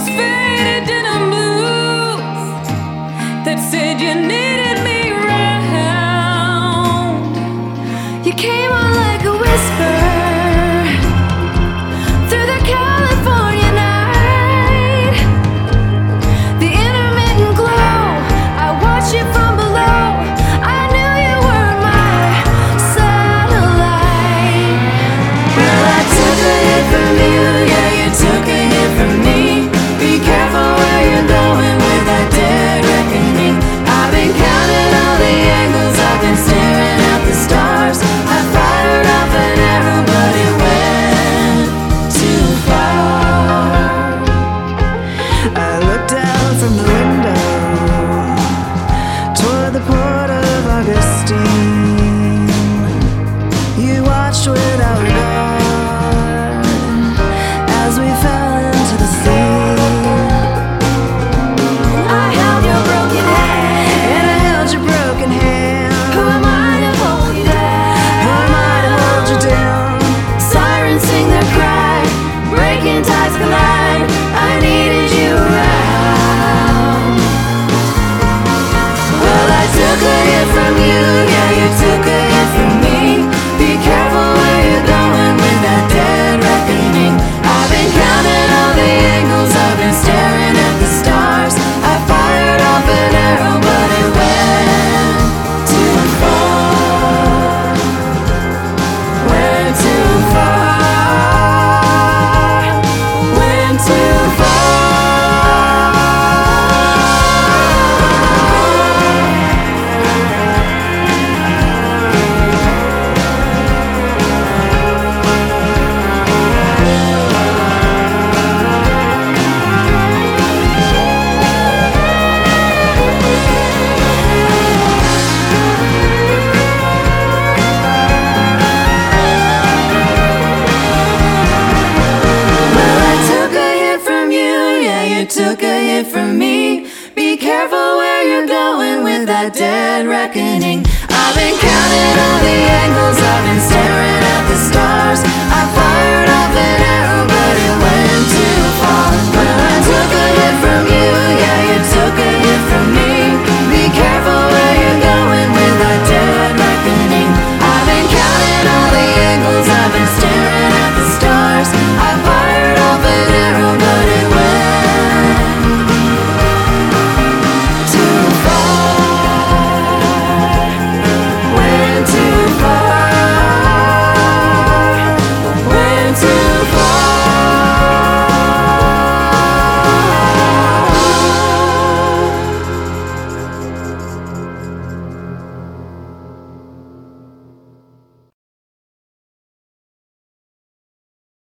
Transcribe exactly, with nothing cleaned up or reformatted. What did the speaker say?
those faded denim blues that said you needed me round. You came on like a whisper through the California night. The intermittent glow, I watched you from below. I knew you were my satellite. Well, I took a hit from you, yeah, you took a hit from me. Be careful where you're going with that dead reckoning. I've been counting all the angles, I've been staring at the stars. I fired off an arrow, but it went too far. I looked out from the window toward the port of Augustine. You watched without regard as we fell into the sea. I held your broken hand. And I held your broken hand. Who am I to hold you Who am I to hold you down? down? Sirens sing their cry, breaking tides collide. I needed you around. Well, I took a hit from you, yeah, you took a hit from me. Be careful where you're going with that dead reckoning. I've been counting all the angles, I've been staring at the stars. I fired off an arrow, but it went too far. Went too far. Went too far. Well, I took a hit from you, yeah, you took a hit from me. Be careful where you're going with that dead reckoning. I've been counting all the angles, I've been staring